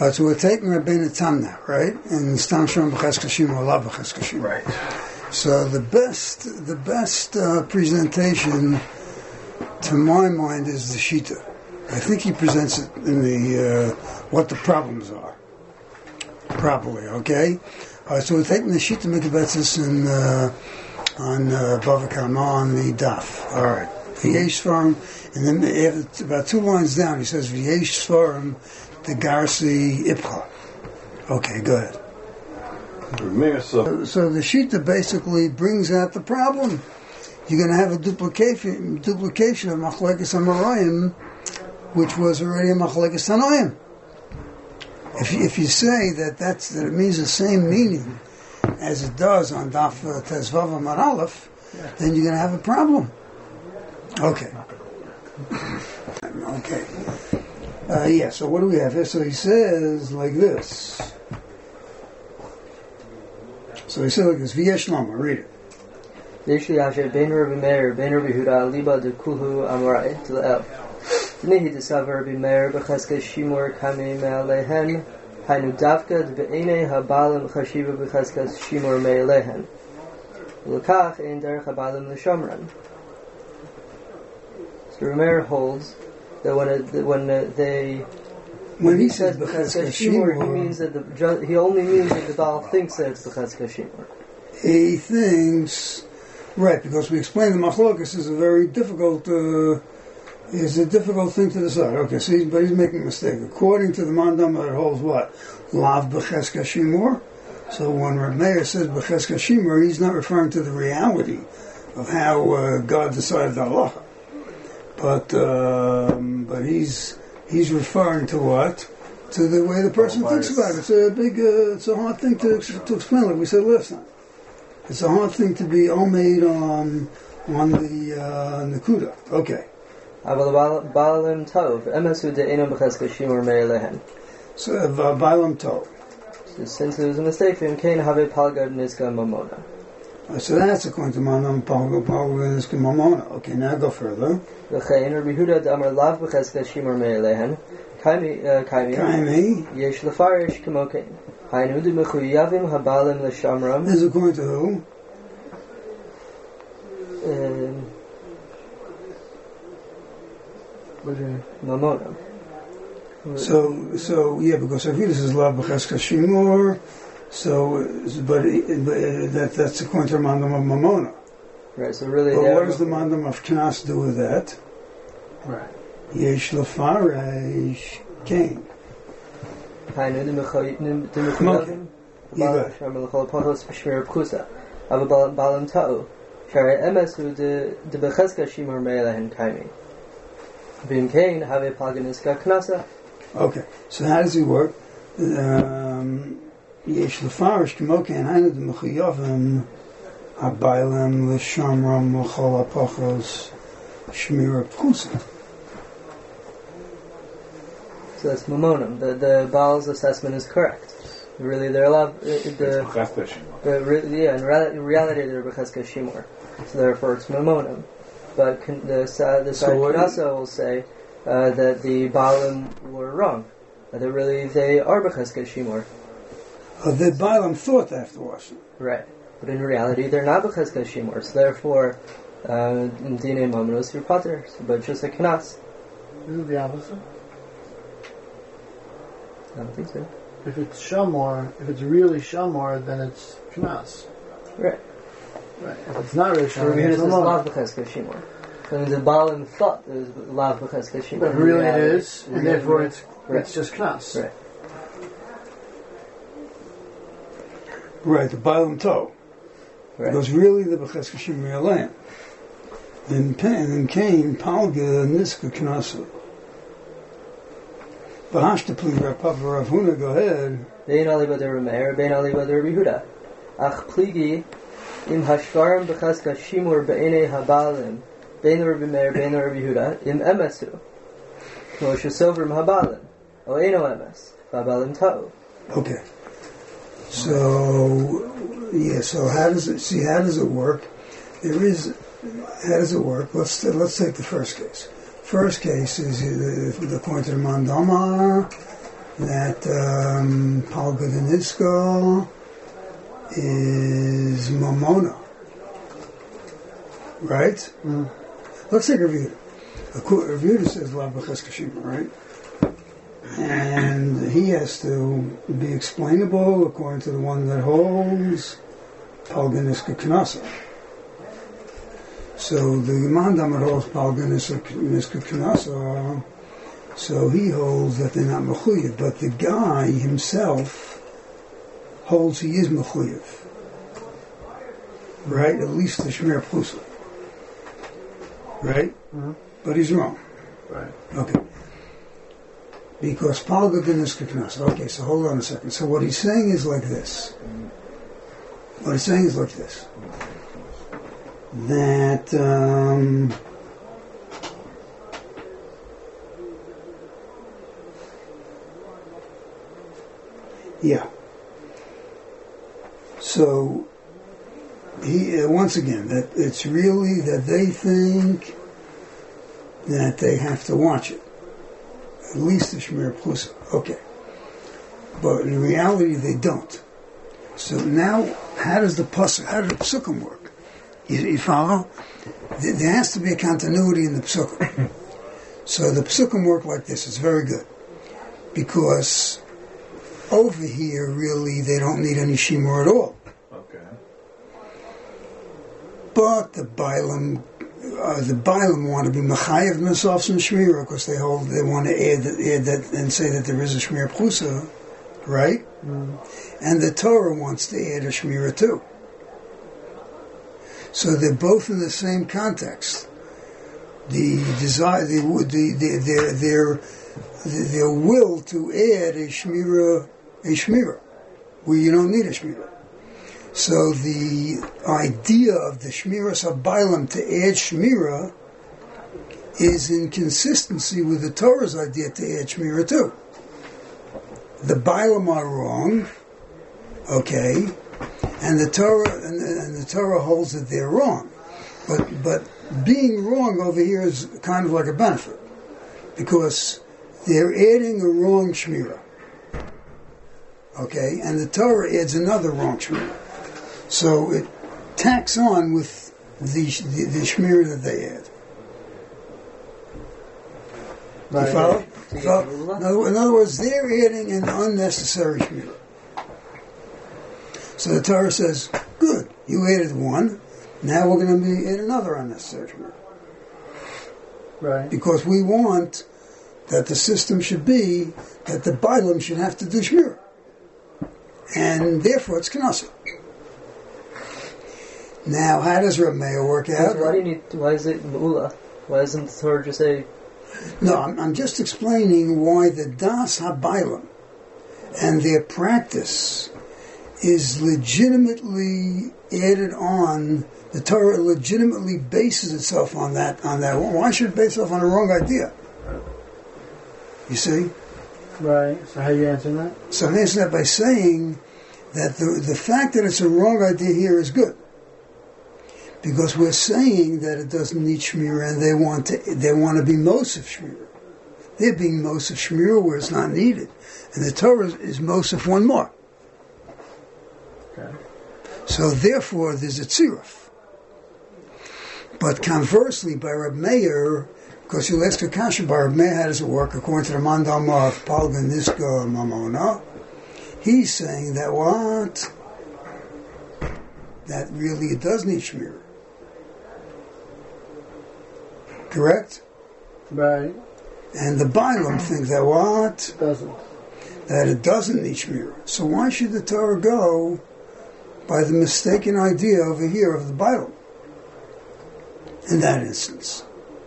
So we're taking Rabbeinu Tamna, right? And Stam Shom B'Cheska Shimur, Lav B'Cheska Shimur. Right. So the best presentation, to my mind, is the Shita. I think he presents it in the what the problems are properly. Okay. So we're taking the Shita Mikabetzis on Bava Kama on the Daf. All right. V'yesh Sfarim, and then after, about 2 lines down, he says V'yesh Sfarim the Garsi Ipcha. Okay, go ahead. So the Shita basically brings out the problem. You're going to have a duplication of Machlekes Amarayim, which was already a Machlekes Tanoim. If you say that it means the same meaning as it does on Daf Tezvav Amar Aleph, then you're going to have a problem. Okay. Okay. So what do we have here? So he says like this. So he said like this, V'yesh Lama, read it. Yeshli Asher Ben Rabbi Meir, Ben Rabbi Huda, Liba de Kulhu Amorai, to the El. Nehi discover Rabbi Meir, Becheska Shimur Kame Me'alehen, Hainu Davka, de Be'ene Habalim Chashiva Becheska Shimur Me'alehen. L'kach ein derech Habalim L'shamran. So Rabbi Meir holds that when he says Becheska Shimur, he means that he only means that the Baal thinks that it's Becheska Shimur. He thinks, right? Because we explained the Machlokas is a very difficult, thing to decide. Okay, so he's making a mistake. According to the Mandam, it holds what? Lav Becheska Shimur. So when Reb Meir says Becheska Shimur, he's not referring to the reality of how God decided the halacha. But he's referring to what? To the way the person thinks about it. It's a hard thing to explain, like we said last time. It's a hard thing to be all made on the Nakuda. Okay. Baalim Tov, Emesu de Enam Becheska Shimur Me'alehen. So Baalim Tov. Since there was a mistake for him, Cain have Palgad Niska Mamona. So that's according to Manam Palgad Niska Mamona. Okay, now go further. V'chein Rabbi Huda d'Amar Lav Becheska Shimur Me'alehen. Kaimi Yesh Lefarish Kamokein. Hainu de Mechuyavim Habalim L'Shamram. This is according to who? Mamona. So because Avidus is Lav B'Cheska Shimur, but that's according to the Mandam of Mamona. Right, so really... But what does the Mandam of Knas do with that? Right. Yesh Lefarish Kain. Hainu de Mechuyavim Habalim L'Chol Pachos B'Shmir Pkusa. Ava Baalim Ta'u. Shari Emesu de Becheska Shimur Me'alehen Kaimi. V'im Kain have Palganiska Knasa. Okay, so how does he work? Yesh Lefarish Kamokein Hainu de Mechuyavim Habalim L'Shamram L'Chol Pachos Shmir Pkusa. So that's Mamonim. The Baal's assessment is correct. Really, they're allowed. In reality, they're Becheska Shimur. So therefore, it's Mamonim. But the side Knasa will say that the Baalim were wrong. That they are Becheska Shimur. The Baalim thought afterwards. Right. But in reality, they're not Becheska Shimur. So therefore, in Dine Mamonos, you're Pater. But just like Knas. Isn't the opposite? I don't think so. If it's Shamor, if it's really Shamor, then it's Knas. Right. If it's not really Shamor, it's Lav B'Cheska Shimur. So the Baalim thought it was Lav B'Cheska Shimur. But really it is, and therefore it's just Knas. Right. Right, the Baalim Tov. Right. Because really the B'Cheska Shimur Me'alehen. And Cain, Palga, Niska, Knasa. But Hashta, please, Papa Rav Huna, go ahead. Bein Ali Badar Meir, Bein Ali Badar Yehuda. Ach pligi im hashvarim b'chaska shimur be'enei habalim Bein Rabbi Meir, Bein Rabbi Yehuda im emesu. Mo shesoverim habalim. O eno emes. Habalim ta'u. Okay. So how does it work? How does it work? Let's take the first case. First case is the point of the Mandama. that Palga Deniska is Mamona. Right? Mm. Let's take a review. Rav Yehuda says La B'Cheska Shima, right? And he has to be explainable according to the one that holds Palga Niska Knasa. So the Mandam that holds Palga Niska Knasa, so he holds that they're not Mechuyev, but the guy himself holds he is Mechuyev. Right? At least the Shemir Plusa. Right? Mm-hmm. But he's wrong. Right. Okay. Because Palga Deniska Knasa. Okay, so hold on a second. So what he's saying is like this. That yeah. So he once again that it's really that they think that they have to watch it. At least the Shemir Plusa. Okay. But in reality they don't. So now how does the Psukim work? You follow? There has to be a continuity in the Psukim. So the Psukim work like this. It's very good. Because over here, really, they don't need any Shimur at all. Okay. But the Bailam want to be Mechayev themselves in Shmira because they want to add that and say that there is a Shmir Plusa, right? Mm. And the Torah wants to add a Shmira too. So they're both in the same context. The desire, their will to add a shmira, where you don't need a shmira. So the idea of the shmiras habaylam to add shmira is in consistency with the Torah's idea to add shmira too. The Bailam are wrong, okay. And the Torah holds that they're wrong, but being wrong over here is kind of like a benefit because they're adding a wrong shmira, okay, and the Torah adds another wrong shmira, so it tacks on with the shmira that they add. Right. You follow? So, in other words, they're adding an unnecessary shmira. So the Torah says, good, you added one, now we're going to add another unnecessary shmira. Right. Because we want that the system should be that the Bailam should have to do shmira. And therefore it's Knesset. Now, how does Reb Meir work out? Why is it Me'ula? Why doesn't the Torah just say... No, I'm just explaining why the Das HaBailam and their practice is legitimately added on. The Torah legitimately bases itself on that. Why should it base itself on a wrong idea? You see? Right. So how are you answering that? So I'm answering that by saying that the fact that it's a wrong idea here is good. Because we're saying that it doesn't need Shmira and they want to be Mosif Shmira. They're being Mosif Shmira where it's not needed. And the Torah is Mosif one more. Okay. So therefore there's a tziruf. But conversely, by Reb Meir, because you'll ask a kasha by Reb Meir, how does it work according to the Mandam of Palga Niska Mamona? He's saying that what? That really it does need Shmira. Correct? Right. And the Bailam think that what? Doesn't. That it doesn't need Shmira. So why should the Torah go by the mistaken idea over here of the Bailam? In that instance.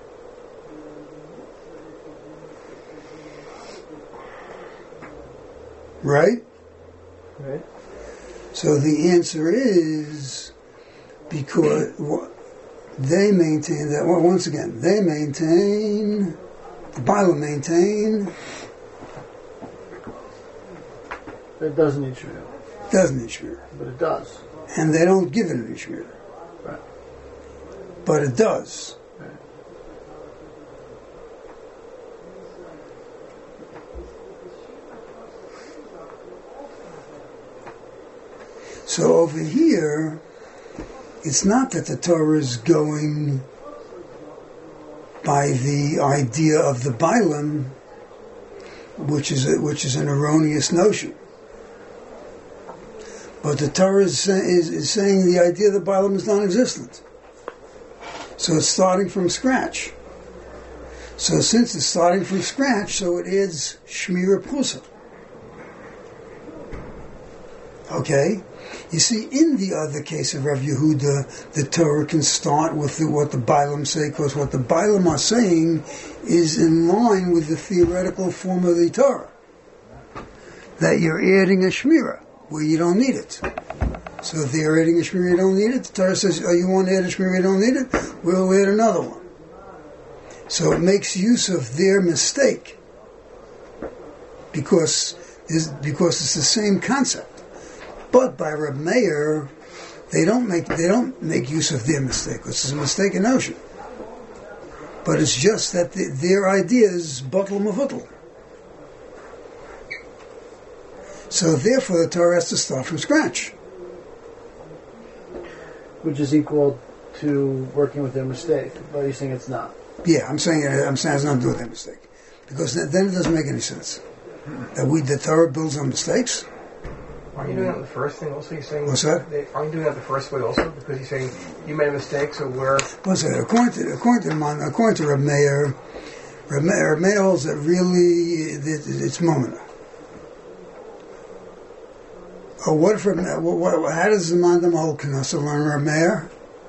Right? Right. So the answer is because they maintain that, well, once again, the Bailam maintain It doesn't need Shmira. doesn't need Shmira. But it does. And they don't give it any Shmira. Right. But it does. Right. So over here, it's not that the Torah is going by the idea of the Bailam, which is an erroneous notion. But the Torah is saying the idea of the Bailam is non-existent. So it's starting from scratch. So since it's starting from scratch, so it adds Shmira Prusa. Okay? You see, in the other case of Rav Yehuda, the Torah can start with what the Bailam say, because what the Bailam are saying is in line with the theoretical form of the Torah. That you're adding a Shmira where you don't need it. So if they're adding a Shmira you don't need it, the Torah says, oh, you want to add a Shmira you don't need it? We'll add another one. So it makes use of their mistake because it's the same concept. But by Reb Meir, they don't make use of their mistake. It's a mistaken notion. But it's just that their idea is batel mevutel. So therefore, the Torah has to start from scratch, which is equal to working with their mistake. But you're saying it's not. Yeah, I'm saying it has nothing to do with their mistake, because then it doesn't make any sense that the Torah builds on mistakes. Are you doing that the first thing also? You're saying, what's that? Are you doing that the first way also? Because you're saying you made a mistake, so we're... What's that? According to Reb Meir, Reb Meir holds that really it's Momina. Oh, what if how does the Mandam hold Knesset learn Reb Meir?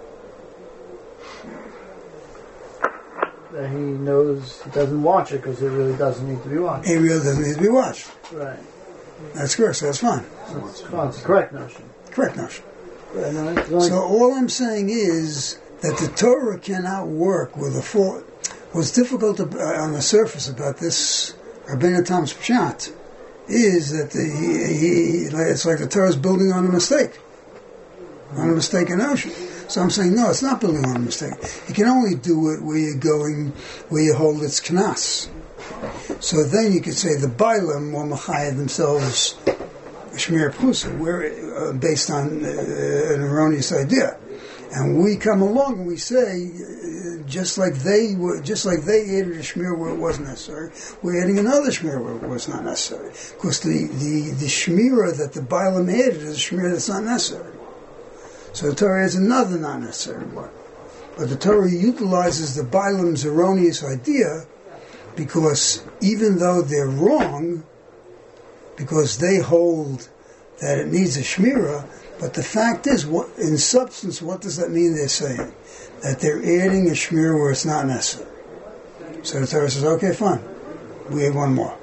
That he knows he doesn't watch it because it really doesn't need to be watched. It really doesn't need to be watched. Right. That's correct, so that's fine. So it's fine. It's a correct notion. Correct notion. Right, no, so all I'm saying is that the Torah cannot work with a fault. What's difficult on the surface about this Rabbeinu Tam's Pshat is that it's like the Torah is building on a mistake, on a mistaken notion. So I'm saying, no, it's not building on a mistake. You can only do it where you hold its knas. So then you could say the Bailam will machayah themselves Shmir Prusa, we're based on an erroneous idea. And we come along and we say, just like they added a Shmir where it wasn't necessary, we're adding another Shmir where it was not necessary. Because the Shmira that the Bailam added is a Shmir that's not necessary. So the Torah adds another not necessary one. But the Torah utilizes the Bailam's erroneous idea because even though they're wrong, because they hold that it needs a Shmira, but the fact is, in substance, what does that mean they're saying? That they're adding a Shmira where it's not necessary. So the Torah says, okay, fine, we add one more.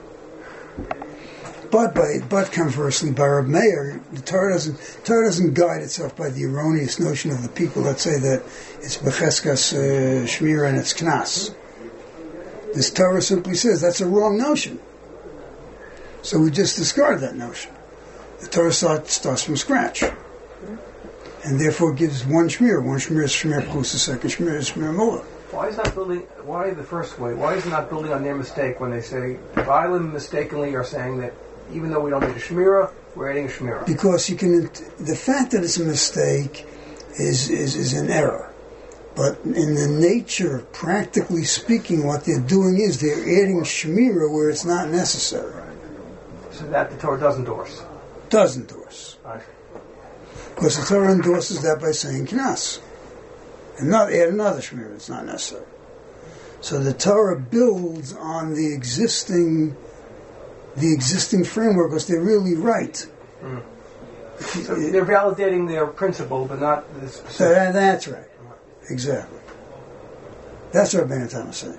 But conversely, by Reb Meir, the Torah doesn't guide itself by the erroneous notion of the people that say that it's becheskas Shmira and it's knas. This Torah simply says that's a wrong notion. So we just discard that notion. The Torah starts from scratch. And therefore gives one Shmir. One Shmir is Shmir Prusa, the second Shmir is Shmir Mula. Why the first way? Why is it not building on their mistake when they say, Bailam mistakenly are saying that even though we don't need a Shmira, we're adding a Shmira? Because the fact that it's a mistake is an error. But in the nature, practically speaking, what they're doing is they're adding Shmira where it's not necessary. So that the Torah does endorse? Does endorse. Right. Because the Torah endorses that by saying knas. And not add another Shmira, it's not necessary. So the Torah builds on the existing framework because they're really right. Mm. So they're validating their principle, but not the specific. That's right. Exactly. That's what Rabbeinu Tam is saying.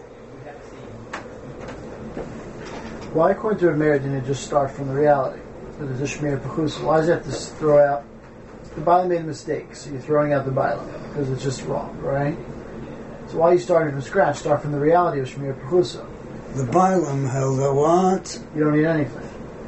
Why, according to Reb Meir, didn't it just start from the reality? That there's a Shmir Pechus. Why does it have to throw out? The Bailam made a mistake, so you're throwing out the Bailam because it's just wrong, right? So why are you starting from scratch? Start from the reality of Shmir Pechusa. The Bailam held that what? You don't need anything.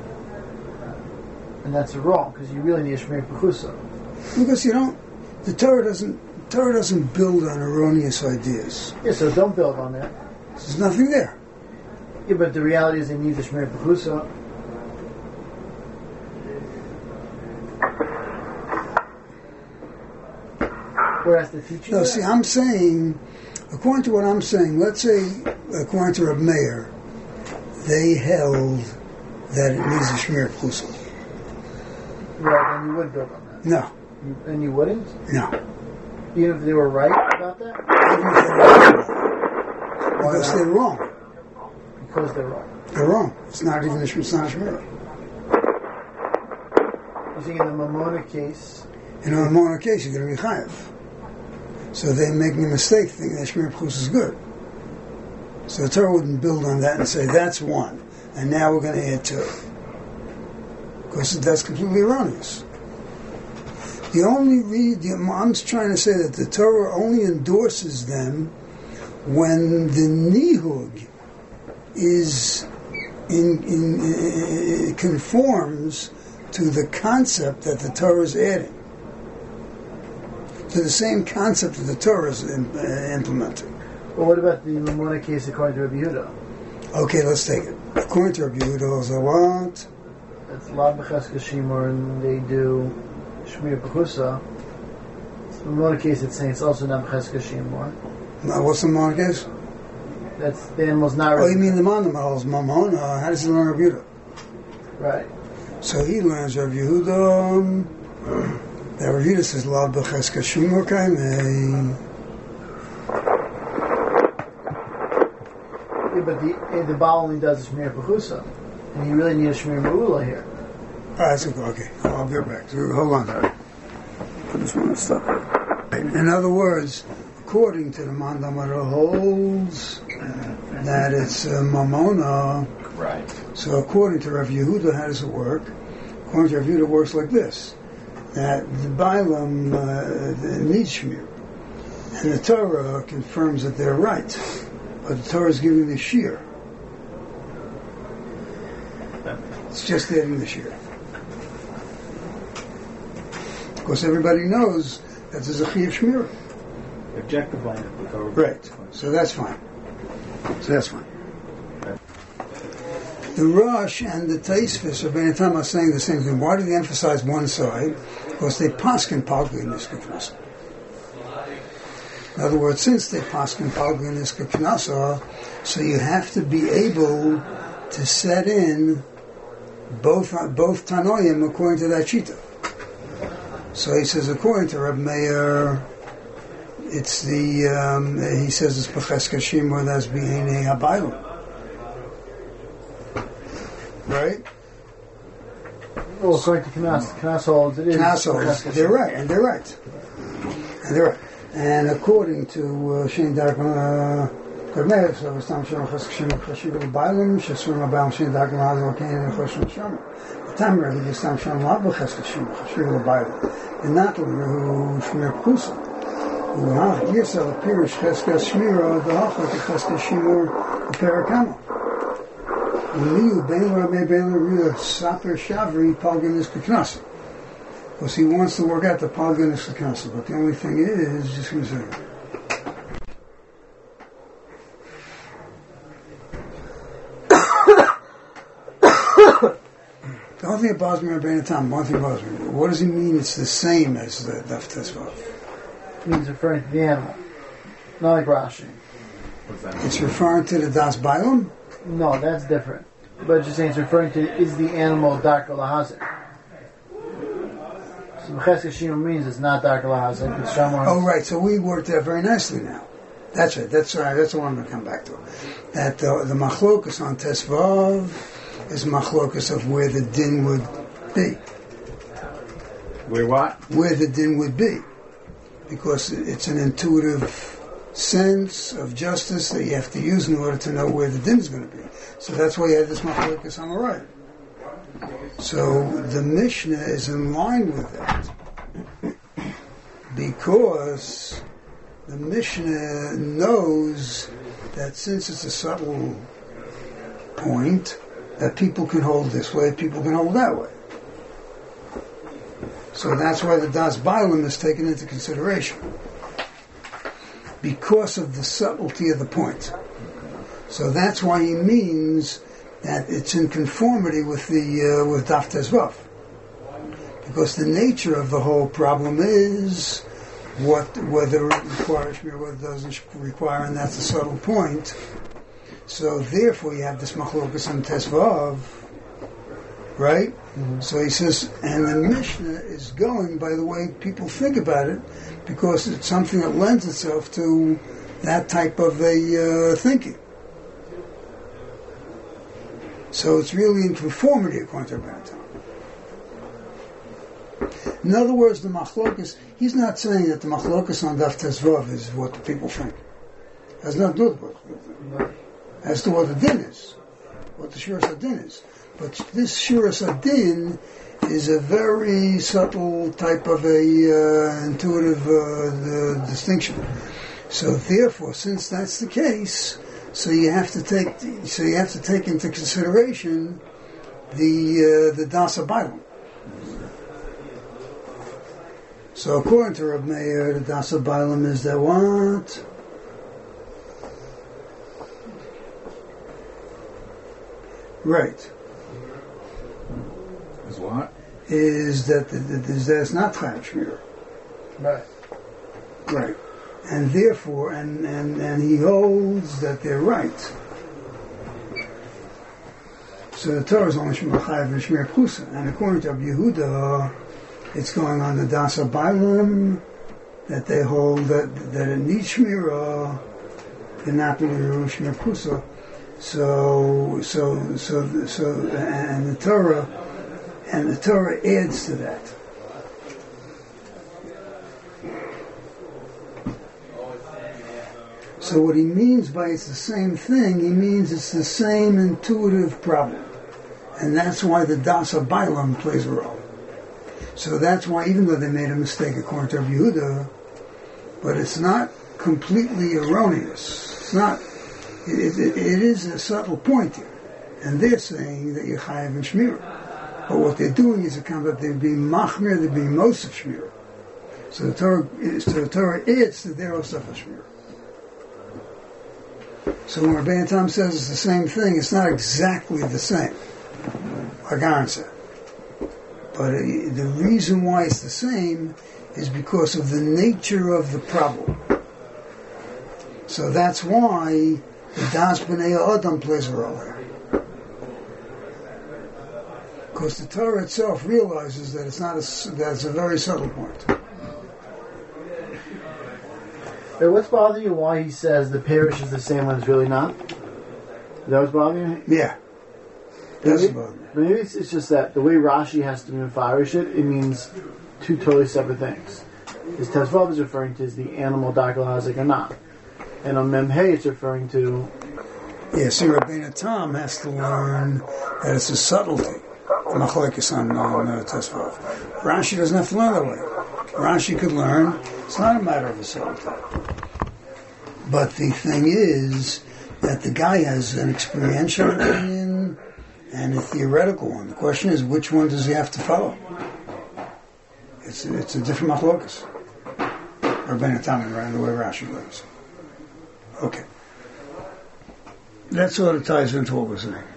And that's wrong, because you really need a Shmir Pechusa. Because the Torah doesn't build on erroneous ideas. Yeah, so don't build on that. There's nothing there. Yeah, but the reality is they need the Shmir Pechusa. Where has to teach you No, that? see, I'm saying, according to what I'm saying, let's say, according to Reb Meir, they held that it needs a Shmir Pchusa. Right, then you would build on that. No, And you wouldn't? no. Even if they were right about that? Even if they're wrong. Because not? they're wrong. Because they're wrong. They're wrong. It's not even it's not a Shmir. You think in the Mamona case, In a Mamona case, you're going to be chayav. So they're making a mistake thinking that Shmir Pchus is good. So the Torah wouldn't build on that and say, that's one, and now we're going to add two. Because that's completely erroneous. The only I'm trying to say that the Torah only endorses them when the nihug is it conforms to the concept that the Torah is adding, to the same concept that the Torah is implementing. well, what about the Mamona case according to Rabbi Yehuda? Okay, let's take it. According to Rabbi Yehuda, is what? It's Lab B'Cheska Shimur, and they do Shmir Pchusa. The Mamona case, it's saying it's also not B'Cheska Shimur. Now, what's the Mamona case? That's the animal's not Oh, you mean the Mamona is Mamona? How does he learn Rabbi Yehuda? right. So he learns Rabbi Yehuda. That Rabbi Yehuda says Lab B'Cheska Shimur Kaimei. Yeah, but the Baal only does a Shmir Pchusa, and you really need a Shmir Ma'ula here. All right, so, okay. I'll get back. So, hold on, Harry. Put this one in stop. In other words, according to the Mandamara holds that it's Mamona. Right. So according to Rav Yehuda, how does it work? According to Rav Yehuda, it works like this: that the Bailam needs Shmir, and the Torah confirms that they're right, but the Torah is giving the shear. It's just adding the shear. Of course, everybody knows that there's a Chiyuv Shmir. Objective line of the Torah. Right. So that's fine. The Rosh and the Taisvis of Ben Tam are saying the same thing. Why do they emphasize one side? Because they paskin palgi in this k'knasa. In other words, since they paskin palgi in this k'knasa, so you have to be able to set in both Tanoim according to that shita. So he says, according to Reb Meir, it's the he says it's B'Cheska Shimur, that's B'Hinei HaBailim. Right? Well, according to Knas holds, it is. Knas holds, they're right. And according to Shein Darkman Reb Meir, so it's Tam Shem B'Cheska Shimur Chashiv HaBailim, Shesur HaBailim Shein Darkman Hazal Kain Choshim Shem. The time Rebbe is Tam Shem B'Cheska Shimur Chashiv HaBailim. And not who Shmir Pchusa. Yes, I'll appear Cheskas Shmira, the Hachak, Cheskas Shimur, the Parakama. Liu, Baylor, Baylor, Saper, Shavri, Palganis, Kiknasa. Because he wants to work out the Palganis, Kiknasa. But the only thing is, just going to say. The only thing that bothers me about Tam, one thing bothers me. What does he mean it's the same as the Daf Tesvav? Means referring to the animal. Not like Rashi. It's referring to the Das Bailam? No, that's different. But just saying it's referring to, is the animal Dark Lahazir? So B'Cheska Shimur means it's not Dark Lahazir, it's Shamar. Oh, right. So we worked that very nicely now. That's right. That's right. That's what I'm going to come back to. That the machlokus on Tesvav is machlokus of where the din would be. Where what? Where the din would be. Because it's an intuitive sense of justice that you have to use in order to know where the din is going to be. So that's why you have this machlokus on the right. So the Mishnah is in line with that. Because the Mishnah knows that since it's a subtle point, that people can hold this way, people can hold that way. So that's why the Das Bailam is taken into consideration. Because of the subtlety of the point. So that's why he means that it's in conformity with the with Daf Tezvav. Because the nature of the whole problem is whether it requires Shmir, whether it doesn't require, and that's a subtle point. So therefore you have this machlokas on Tesvav, right? Mm-hmm. So he says, and the Mishnah is going by the way people think about it, because it's something that lends itself to that type of a thinking. So it's really in conformity according to Rabbeinu Tam. In other words, the machlokas, he's not saying that the machlokas on Daf Tesvav is what the people think. It has nothing to do with what people think. As to what the din is, what the Shuras Hadin is. But this Shuras Hadin is a very subtle type of a intuitive distinction. So therefore, since that's the case, so you have to take into consideration the Dasa Bailam. So according to Reb Meir, the Dasa Bailam is that what? Right. Is what? Is that it's not Chayav Shmira. Right. Right. And therefore, and he holds that they're right. So the Torah is only Shema Chayav and Shmir Pchusa. And according to Rabbi Yehuda, it's going on the Dasa Bailam, that they hold that it needs Shmira, the Napoli Shmir Pchusa. So, and the Torah adds to that. So what he means by it's the same thing, he means it's the same intuitive problem. And that's why the Dasa Bailam plays a role. So that's why, even though they made a mistake according to Rabbi Yehuda, but it's not completely erroneous. It's not. It is a subtle point here, and they're saying that you're chayav and shmira. But what they're doing is they're being machmir, they're being mosef shmira. So the Torah is that they're osef shmira. So when Rabbeinu Tam says it's the same thing, it's not exactly the same, like Aaron said. But the reason why it's the same is because of the nature of the problem. So that's why the Das B'nai Adam plays a role here. Because the Torah itself realizes that that's a very subtle point. Hey, what's bothering you why he says the parish is the same when it's really not? Is that what's bothering you? Yeah. That's bothering me. Maybe it's just that the way Rashi has to mefarish it means two totally separate things. His Tesvav is referring to is the animal Dakel Hazik or not. And on Memhei it's referring to... Yeah, so Rabbeinu Tam has to learn that it's a subtlety. Machlekes on Tesvav. Rashi doesn't have to learn that way. Rashi could learn it's not a matter of a subtlety. But the thing is that the guy has an experiential opinion and a theoretical one. The question is, which one does he have to follow? It's a different machlokes. Rabbeinu Tam and the way Rashi learns. Okay. That sort of ties into what we're saying.